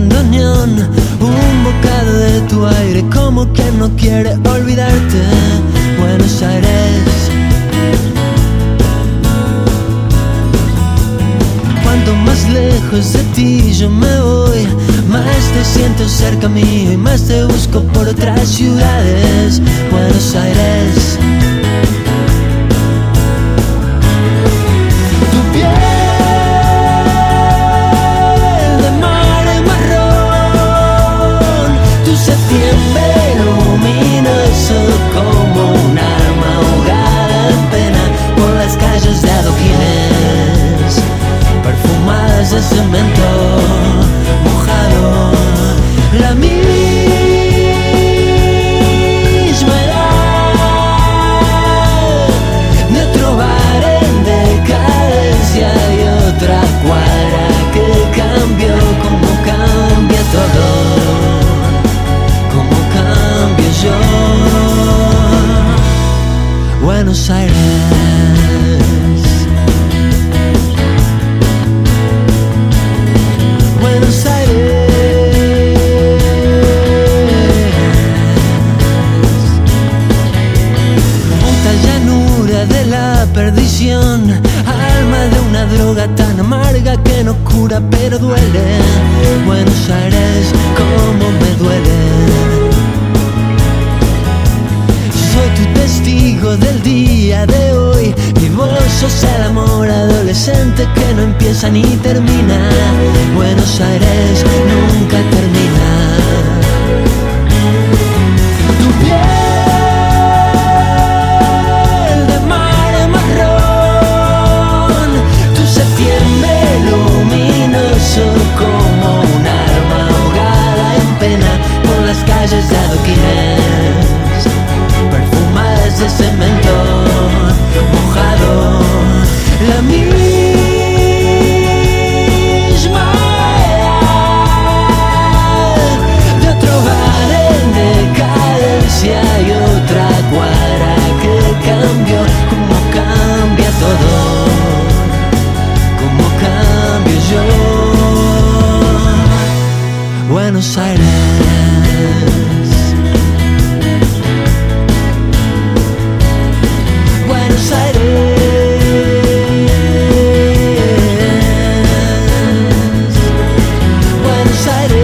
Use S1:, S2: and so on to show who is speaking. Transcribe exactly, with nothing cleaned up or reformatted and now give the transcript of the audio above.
S1: bandoneón, un bocado de tu aire, como quien no quiere olvidarte. Buenos Aires. Cuanto más lejos de ti yo me voy, más te siento cerca mío y más te busco por otras ciudades. Buenos Aires. Tu piel de mar marrón, tu septiembre luminoso como un arma ahogada en pena por las calles de adoquines perfumadas de cemento mojado. La misma edad de otro bar en decadencia y otra cuadra que cambió. Como cambia todo, como cambio yo. Buenos Aires. Buenos Aires. Puta llanura de la perdición, alma de una droga tan amarga que no cura pero duele. Buenos Aires, cómo me duele. Soy tu testigo del día de hoy y vos sos el amor adolescente que no empieza ni termina. Buenos Aires nunca termina. Tu piel de mar marrón, tu septiembre luminoso como un arma ahogada en pena por las calles de adoquines perfumadas de cemento mojado. La misma edad de otro bar en decadencia y otra cuadra que cambió. Como cambia todo, como cambio yo. Buenos Aires. Buenos Aires. Buenos Aires.